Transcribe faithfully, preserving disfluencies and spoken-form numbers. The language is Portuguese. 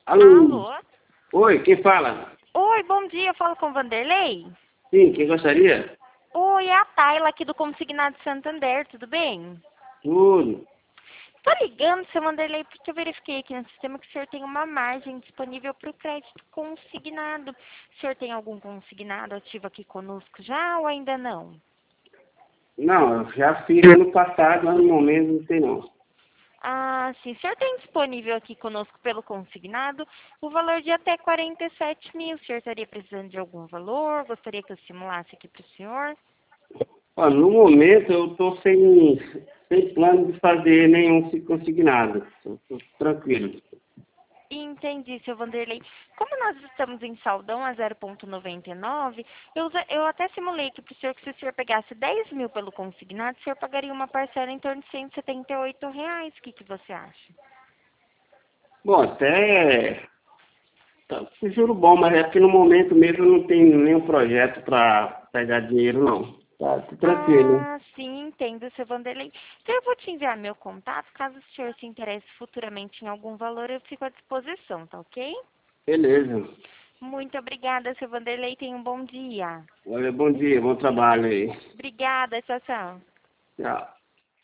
Alô? Alô? Oi, quem fala? Oi, bom dia, eu falo com o Vanderlei? Sim, quem gostaria? Oi, é a Tayla aqui do Consignado Santander, tudo bem? Tudo. Tô ligando, seu Vanderlei, porque eu verifiquei aqui no sistema que o senhor tem uma margem disponível para o crédito consignado. O senhor tem algum consignado ativo aqui conosco já ou ainda não? Não, eu já fiz ano passado, mas no momento não sei não. Ah, sim. O senhor tem disponível aqui conosco pelo consignado o valor de até quarenta e sete mil. O senhor estaria precisando de algum valor? Gostaria que eu simulasse aqui para o senhor? Ó, no momento eu estou sem, sem plano de fazer nenhum consignado. Estou tranquilo. Entendi, seu Vanderlei. Como nós estamos em saldão a zero vírgula noventa e nove, eu, usa- eu até simulei aqui para o senhor que se o senhor pegasse dez mil pelo consignado, o senhor pagaria uma parcela em torno de cento e setenta e oito reais. O que, que você acha? Bom, até tá, um juro bom, mas é porque no momento mesmo eu não tenho nenhum projeto para pegar dinheiro não. Tá, tô tranquilo. Ah, sim, entendo, seu Vanderlei. Então eu vou te enviar meu contato, caso o senhor se interesse futuramente em algum valor, eu fico à disposição, tá ok? Beleza. Muito obrigada, seu Vanderlei, tenha um bom dia. Olha, bom dia, bom trabalho aí. Obrigada, tchau, tchau. Tchau.